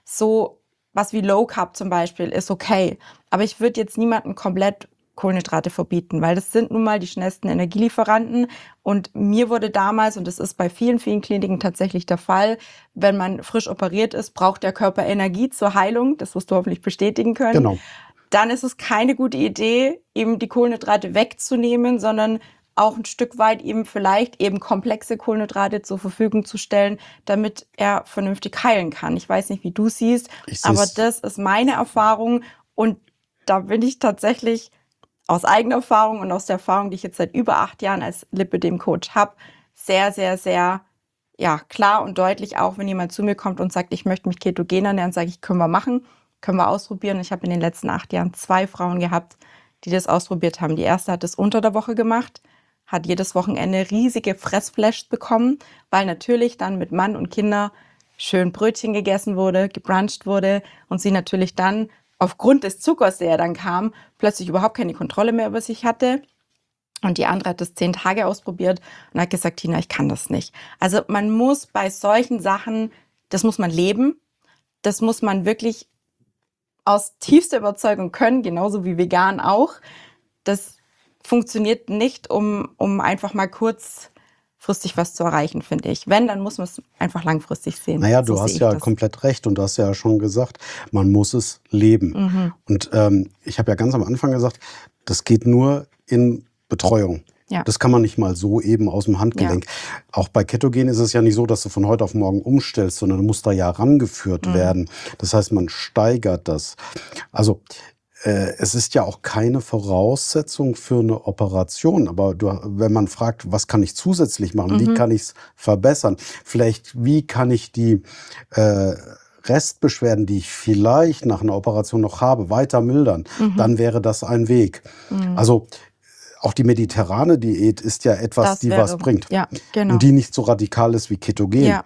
So was wie Low Carb zum Beispiel ist okay, aber ich würde jetzt niemanden komplett Kohlenhydrate verbieten, weil das sind nun mal die schnellsten Energielieferanten. Und mir wurde damals, und das ist bei vielen, vielen Kliniken tatsächlich der Fall, wenn man frisch operiert ist, braucht der Körper Energie zur Heilung. Das wirst du hoffentlich bestätigen können. Genau. Dann ist es keine gute Idee, eben die Kohlenhydrate wegzunehmen, sondern auch ein Stück weit eben vielleicht eben komplexe Kohlenhydrate zur Verfügung zu stellen, damit er vernünftig heilen kann. Ich weiß nicht, wie du siehst, aber das ist meine Erfahrung. Und da bin ich tatsächlich aus eigener Erfahrung und aus der Erfahrung, die ich jetzt seit über 8 Jahren als Lipödem-Coach habe, sehr, sehr, sehr klar und deutlich, auch wenn jemand zu mir kommt und sagt, ich möchte mich ketogen ernähren, sage ich, können wir machen, können wir ausprobieren. Ich habe in den letzten 8 Jahren 2 Frauen gehabt, die das ausprobiert haben. Die erste hat es unter der Woche gemacht, hat jedes Wochenende riesige Fressflashs bekommen, weil natürlich dann mit Mann und Kinder schön Brötchen gegessen wurde, gebruncht wurde und sie natürlich dann aufgrund des Zuckers, der dann kam, plötzlich überhaupt keine Kontrolle mehr über sich hatte. Und die andere hat das 10 Tage ausprobiert und hat gesagt, Tina, ich kann das nicht. Also man muss bei solchen Sachen, das muss man leben, das muss man wirklich aus tiefster Überzeugung können, genauso wie vegan auch. Das funktioniert nicht, um einfach mal kurzfristig was zu erreichen, finde ich. Wenn, dann muss man es einfach langfristig sehen. Naja, du hast ja komplett recht und du hast ja schon gesagt, man muss es leben. Und ich habe ja ganz am Anfang gesagt, das geht nur in Betreuung. Ja. Das kann man nicht mal so eben aus dem Handgelenk. Ja. Auch bei Ketogen ist es ja nicht so, dass du von heute auf morgen umstellst, sondern du musst da ja rangeführt werden. Das heißt, man steigert das. Also es ist ja auch keine Voraussetzung für eine Operation. Aber wenn man fragt, was kann ich zusätzlich machen, wie kann ich es verbessern, vielleicht wie kann ich die Restbeschwerden, die ich vielleicht nach einer Operation noch habe, weiter mildern, dann wäre das ein Weg. Also auch die mediterrane Diät ist ja etwas, die was bringt. Ja, genau. Und die nicht so radikal ist wie Ketogen. Ja.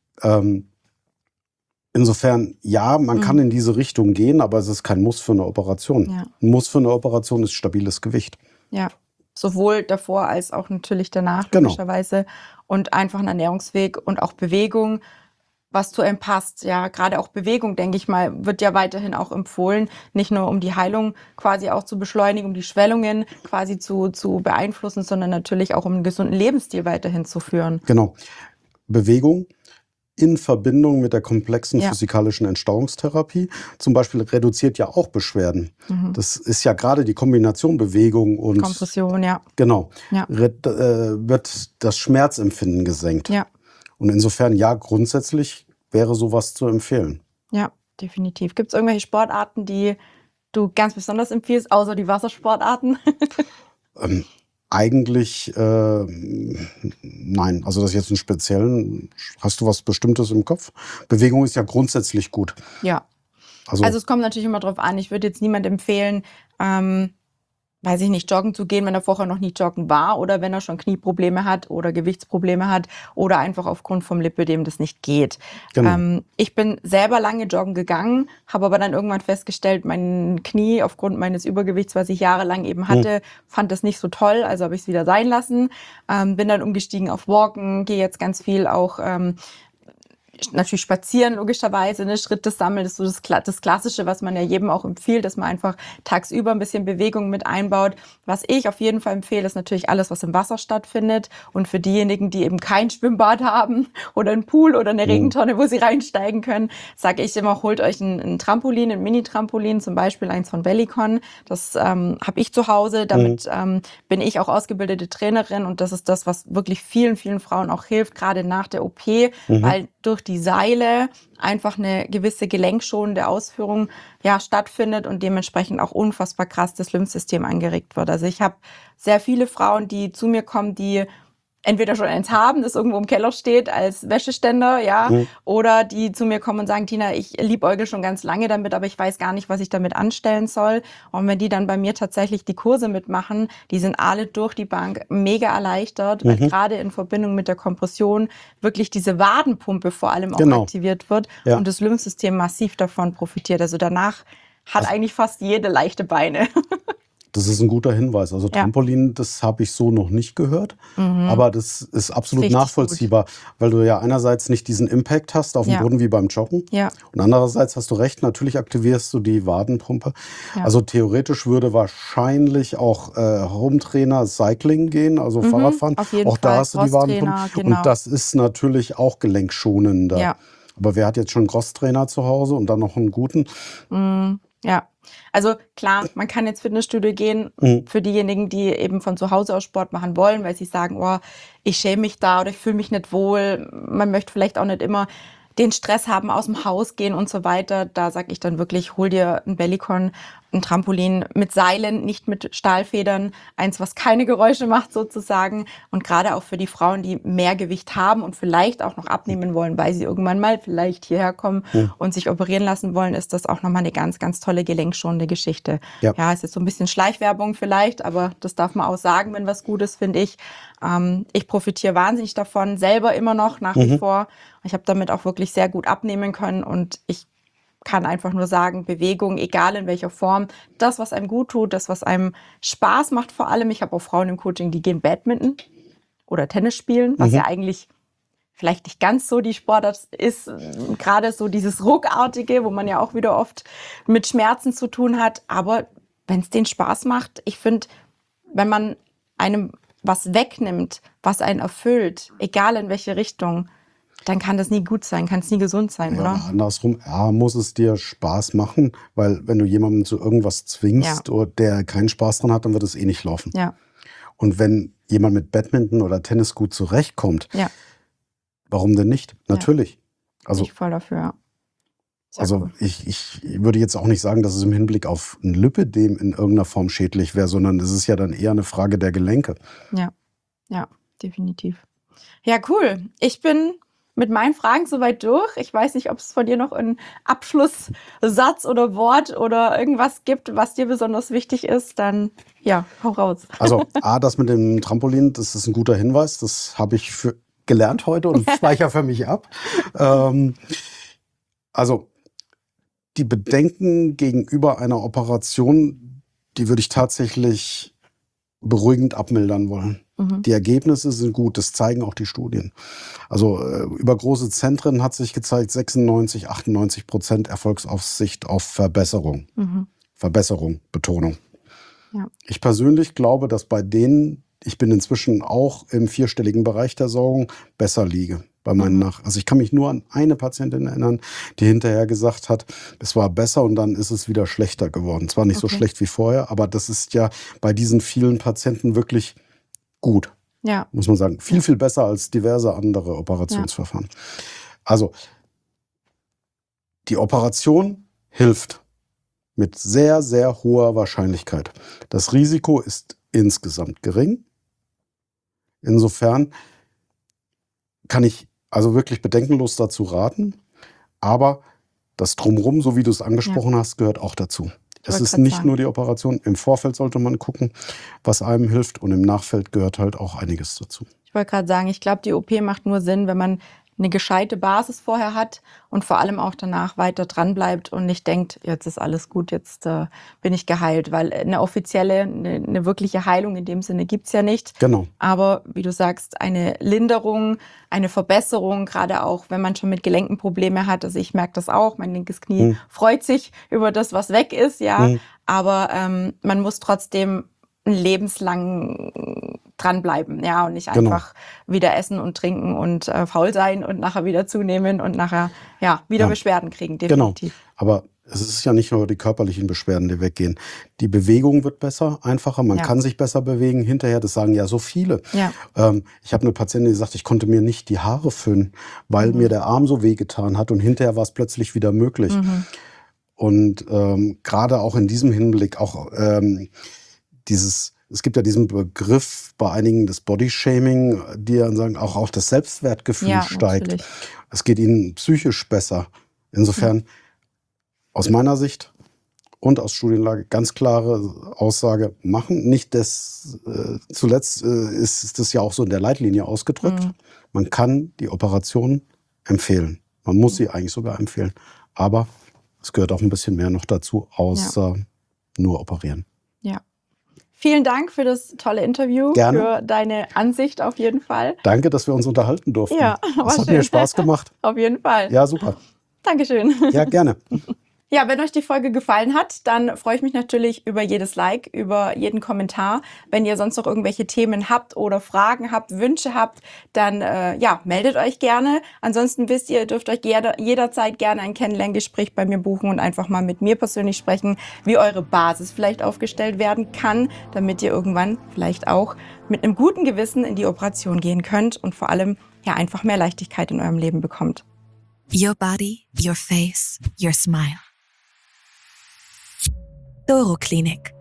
Insofern, ja, man kann in diese Richtung gehen, aber es ist kein Muss für eine Operation. Ja. Ein Muss für eine Operation ist stabiles Gewicht. Ja, sowohl davor als auch natürlich danach, logischerweise. Und einfach ein Ernährungsweg und auch Bewegung, was zu einem passt. Ja, gerade auch Bewegung, denke ich mal, wird ja weiterhin auch empfohlen, nicht nur um die Heilung quasi auch zu beschleunigen, um die Schwellungen quasi zu beeinflussen, sondern natürlich auch um einen gesunden Lebensstil weiterhin zu führen. Genau. Bewegung in Verbindung mit der komplexen physikalischen Entstauungstherapie zum Beispiel reduziert ja auch Beschwerden. Das ist ja gerade die Kombination Bewegung und Kompression, ja. Genau. Ja. Wird das Schmerzempfinden gesenkt. Ja. Und insofern, ja, grundsätzlich wäre sowas zu empfehlen. Ja, definitiv. Gibt es irgendwelche Sportarten, die du ganz besonders empfiehlst, außer die Wassersportarten? eigentlich, nein. Also das jetzt einen speziellen, hast du was Bestimmtes im Kopf? Bewegung ist ja grundsätzlich gut. Ja. Also, Also es kommt natürlich immer drauf an. Ich würde jetzt niemand empfehlen, weiß ich nicht, joggen zu gehen, wenn er vorher noch nie joggen war oder wenn er schon Knieprobleme hat oder Gewichtsprobleme hat oder einfach aufgrund vom Lipödem das nicht geht. genau. Ich bin selber lange joggen gegangen, habe aber dann irgendwann festgestellt, mein Knie aufgrund meines Übergewichts, was ich jahrelang eben hatte, fand das nicht so toll, also habe ich es wieder sein lassen. Bin dann umgestiegen auf Walken, gehe jetzt ganz viel auch natürlich spazieren, logischerweise, ne? Schritte sammeln, das ist so das Klassische, was man ja jedem auch empfiehlt, dass man einfach tagsüber ein bisschen Bewegung mit einbaut. Was ich auf jeden Fall empfehle, ist natürlich alles, was im Wasser stattfindet. Und für diejenigen, die eben kein Schwimmbad haben oder einen Pool oder eine Regentonne, wo sie reinsteigen können, sage ich immer, holt euch ein Trampolin, ein Mini-Trampolin, zum Beispiel eins von Bellicon. Das habe ich zu Hause. Damit bin ich auch ausgebildete Trainerin und das ist das, was wirklich vielen, vielen Frauen auch hilft, gerade nach der OP, weil durch die Seile einfach eine gewisse gelenkschonende Ausführung stattfindet und dementsprechend auch unfassbar krass das Lymphsystem angeregt wird. Also ich habe sehr viele Frauen, die zu mir kommen, die entweder schon eins haben, das irgendwo im Keller steht als Wäscheständer, oder die zu mir kommen und sagen, Tina, ich liebäugel schon ganz lange damit, aber ich weiß gar nicht, was ich damit anstellen soll. Und wenn die dann bei mir tatsächlich die Kurse mitmachen, die sind alle durch die Bank mega erleichtert, weil gerade in Verbindung mit der Kompression wirklich diese Wadenpumpe vor allem auch aktiviert wird und das Lymphsystem massiv davon profitiert. Also danach hat eigentlich fast jede leichte Beine. Das ist ein guter Hinweis. Also Trampolin, das habe ich so noch nicht gehört, aber das ist absolut Richtig nachvollziehbar, weil du ja einerseits nicht diesen Impact hast auf dem Boden wie beim Joggen und andererseits hast du recht, natürlich aktivierst du die Wadenpumpe. Also theoretisch würde wahrscheinlich auch Home-Trainer Cycling gehen, also Fahrradfahren. Auf jeden Auch da Fall, hast du die Wadenpumpe und das ist natürlich auch gelenkschonender. Ja. Aber wer hat jetzt schon einen Crosstrainer zu Hause und dann noch einen guten? Ja, also klar, man kann ins Fitnessstudio gehen für diejenigen, die eben von zu Hause aus Sport machen wollen, weil sie sagen, oh, ich schäme mich da oder ich fühle mich nicht wohl. Man möchte vielleicht auch nicht immer den Stress haben, aus dem Haus gehen und so weiter. Da sage ich dann wirklich, hol dir ein Bellicon, ein Trampolin mit Seilen, nicht mit Stahlfedern, eins, was keine Geräusche macht sozusagen. Und gerade auch für die Frauen, die mehr Gewicht haben und vielleicht auch noch abnehmen wollen, weil sie irgendwann mal vielleicht hierher kommen und sich operieren lassen wollen, ist das auch nochmal eine ganz, ganz tolle gelenkschonende Geschichte. Ja, ist jetzt so ein bisschen Schleichwerbung vielleicht, aber das darf man auch sagen, wenn was gut ist, finde ich. Ich profitiere wahnsinnig davon, selber immer noch nach wie vor. Ich habe damit auch wirklich sehr gut abnehmen können und ich kann einfach nur sagen, Bewegung, egal in welcher Form, das, was einem gut tut, das, was einem Spaß macht vor allem. Ich habe auch Frauen im Coaching, die gehen Badminton oder Tennis spielen, was ja eigentlich vielleicht nicht ganz so die Sportart ist, gerade so dieses Ruckartige, wo man ja auch wieder oft mit Schmerzen zu tun hat. Aber wenn es denen Spaß macht, ich finde, wenn man einem was wegnimmt, was einen erfüllt, egal in welche Richtung, dann kann das nie gut sein, kann es nie gesund sein, oder? Andersrum, muss es dir Spaß machen, weil wenn du jemanden zu irgendwas zwingst, oder der keinen Spaß dran hat, dann wird es eh nicht laufen. Ja. Und wenn jemand mit Badminton oder Tennis gut zurechtkommt, warum denn nicht? Natürlich. Also, ich voll dafür, ja. Also ich würde jetzt auch nicht sagen, dass es im Hinblick auf ein Lipödem in irgendeiner Form schädlich wäre, sondern es ist ja dann eher eine Frage der Gelenke. Ja, definitiv. Ja, cool. Ich bin mit meinen Fragen soweit durch. Ich weiß nicht, ob es von dir noch einen Abschlusssatz oder Wort oder irgendwas gibt, was dir besonders wichtig ist. Dann, hau raus. Also das mit dem Trampolin, das ist ein guter Hinweis. Das habe ich gelernt heute und speichere für mich ab. Also die Bedenken gegenüber einer Operation, die würde ich tatsächlich beruhigend abmildern wollen. Die Ergebnisse sind gut, das zeigen auch die Studien. Also über große Zentren hat sich gezeigt, 96-98% Erfolgsaussicht auf Verbesserung. Verbesserung, Betonung. Ja. Ich persönlich glaube, dass bei denen, ich bin inzwischen auch im 4-stelligen Bereich der Saugung, besser liege. Bei meinen Also ich kann mich nur an eine Patientin erinnern, die hinterher gesagt hat, es war besser und dann ist es wieder schlechter geworden. Zwar nicht so schlecht wie vorher, aber das ist ja bei diesen vielen Patienten wirklich gut, muss man sagen. Viel, viel besser als diverse andere Operationsverfahren. Also, die Operation hilft mit sehr, sehr hoher Wahrscheinlichkeit. Das Risiko ist insgesamt gering. Insofern kann ich also wirklich bedenkenlos dazu raten, aber das Drumherum, so wie du es angesprochen hast, gehört auch dazu. Es ist nicht nur die Operation. Im Vorfeld sollte man gucken, was einem hilft, und im Nachfeld gehört halt auch einiges dazu. Ich wollte gerade sagen, ich glaube, die OP macht nur Sinn, wenn man eine gescheite Basis vorher hat und vor allem auch danach weiter dran bleibt und nicht denkt, jetzt ist alles gut, jetzt bin ich geheilt. Weil eine offizielle, eine wirkliche Heilung in dem Sinne gibt's ja nicht. Genau. Aber wie du sagst, eine Linderung, eine Verbesserung, gerade auch, wenn man schon mit Gelenken Probleme hat. Also ich merke das auch, mein linkes Knie freut sich über das, was weg ist, ja. Aber man muss trotzdem lebenslang dranbleiben, ja, und nicht einfach wieder essen und trinken und faul sein und nachher wieder zunehmen und nachher wieder Beschwerden kriegen, definitiv. Genau, aber es ist ja nicht nur die körperlichen Beschwerden, die weggehen. Die Bewegung wird besser, einfacher, man kann sich besser bewegen hinterher, das sagen ja so viele. Ja. Ich habe eine Patientin, die sagt, ich konnte mir nicht die Haare föhnen, weil mir der Arm so wehgetan hat, und hinterher war es plötzlich wieder möglich. Und gerade auch in diesem Hinblick, auch es gibt ja diesen Begriff bei einigen des Bodyshaming, die dann sagen, auch das Selbstwertgefühl steigt. Natürlich. Es geht ihnen psychisch besser. Insofern, aus meiner Sicht und aus Studienlage, ganz klare Aussage machen. Nicht zuletzt ist das ja auch so in der Leitlinie ausgedrückt. Man kann die Operation empfehlen. Man muss sie eigentlich sogar empfehlen. Aber es gehört auch ein bisschen mehr noch dazu, außer nur operieren. Ja. Vielen Dank für das tolle Interview, für deine Ansicht auf jeden Fall. Danke, dass wir uns unterhalten durften. Ja, das hat mir Spaß gemacht. Auf jeden Fall. Ja, super. Dankeschön. Ja, gerne. Ja, wenn euch die Folge gefallen hat, dann freue ich mich natürlich über jedes Like, über jeden Kommentar. Wenn ihr sonst noch irgendwelche Themen habt oder Fragen habt, Wünsche habt, dann meldet euch gerne. Ansonsten wisst ihr, dürft euch jederzeit gerne ein Kennenlerngespräch bei mir buchen und einfach mal mit mir persönlich sprechen, wie eure Basis vielleicht aufgestellt werden kann, damit ihr irgendwann vielleicht auch mit einem guten Gewissen in die Operation gehen könnt und vor allem einfach mehr Leichtigkeit in eurem Leben bekommt. Your body, your face, your smile. Doro Klinik.